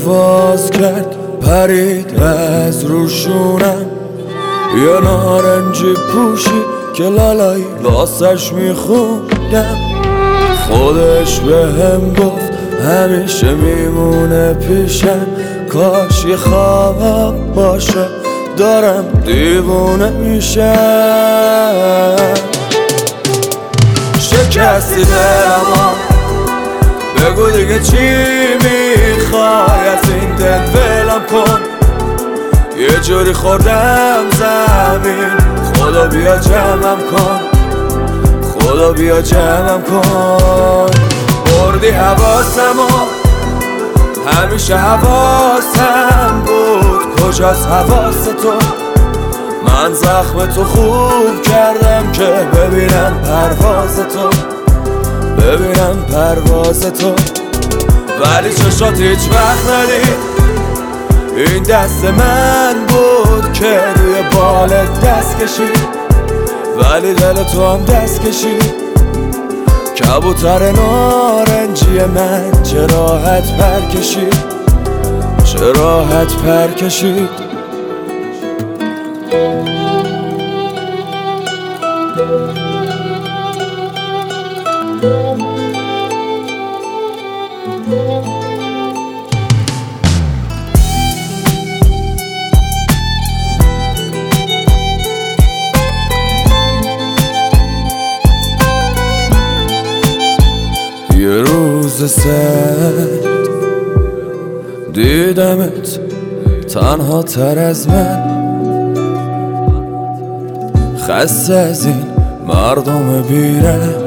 پرواز کرد پرید از روشونم، یه نارنجی پوشی که لالایی واسش میخوندم. خودش به هم گفت همیشه میمونه پیشم، کاش یه خواب باشه دارم دیوونه میشم. شکستی دلمو بگو دیگه چی میخوای، از این دل ولم کن. یه جوری خوردم زمین، خدا بیا جمعم کن، خدا بیا جمعم کن. بردی حواسمو، همیشه حواسم بود، کجاست حواس تو؟ من زخم تو خوب کردم که ببینم پرواز تو، ببینم پرواز تو. ولی چشات هیچ وقت ندید، این دست من بود که روی بالت دست کشید، ولی دل تو هم دست کشید. کبوتر نارنجی من چه راحت پر کشید، چه راحت پر کشید. یه روز سرد دیدمت تنها تر از من، خسته از این مردم بیرم.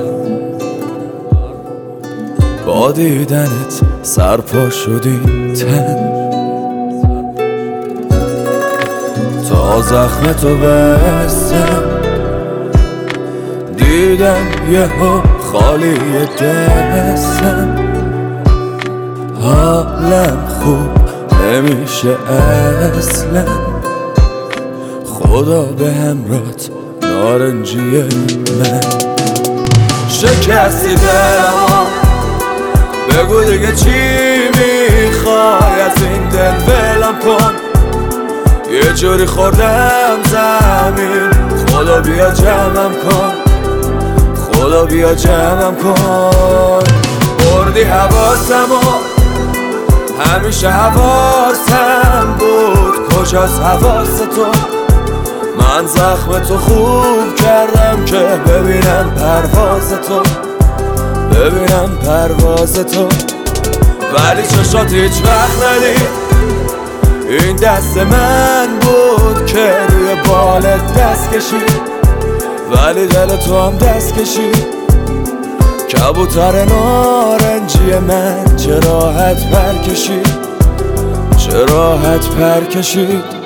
با دیدنت سرپا شدی تن، تا زخم تو بستم دیدم یهو خالی دستم. حالم خوب نمیشه اصلا، خدا به همراهت نارنجی من. شکستی دلمو بگو دیگه چی میخوای، از این دل ولم کن. یه جوری خوردم زمین، خدا بیا جمعم کن، خدا بیا جمعم کن. بردی حواسمو، همیشه حواسم بود، کجاست حواس تو؟ من زخم تو خوب کردم که ببینم پرواز تو، ببینم پرواز تو. ولی چشات هیچ وقت ندید، این دست من بود که روی بالت دست کشید، ولی دل تو هم دست کشید. کبوتر نارنجی من چه راحت پر کشید، چه راحت پر کشید.